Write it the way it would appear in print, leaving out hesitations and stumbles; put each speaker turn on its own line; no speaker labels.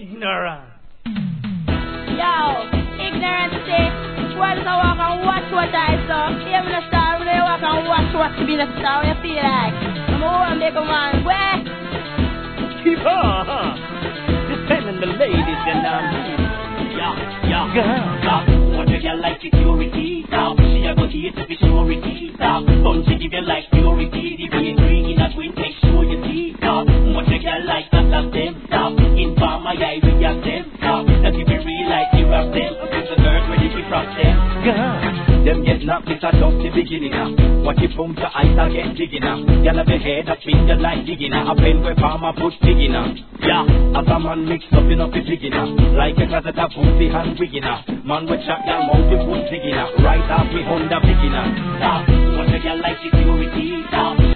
ignorant.
Yo, ignorant say, why does I walk and watch what I saw? Even a star, when I walk and watch what to be a star, what you feel like? I'm a woman, make a man, where?
Keep on, defending the ladies and
Stop. What do you like security? Stop. She a go here to be surety. Stop. Don't you give your life purity? The way drinking that we make sure you see. Stop. What do you like that of them? Stop. In farm my eye with yourself. Stop. That if you realize you have them. Put the dirt where you keep from them.
Them get knocked, it's a dusty beginning now. What you pump your eyes again digging now. Y'all have a head that finger like digging now. A pen where farmer push digging now. Yeah, as a man mix up in up the digging now. Like a closet of booty hand wigging now. Man with shot y'all mouth the foot digging now. Right off me Honda digging now.
Stop. What do you like security? Stop.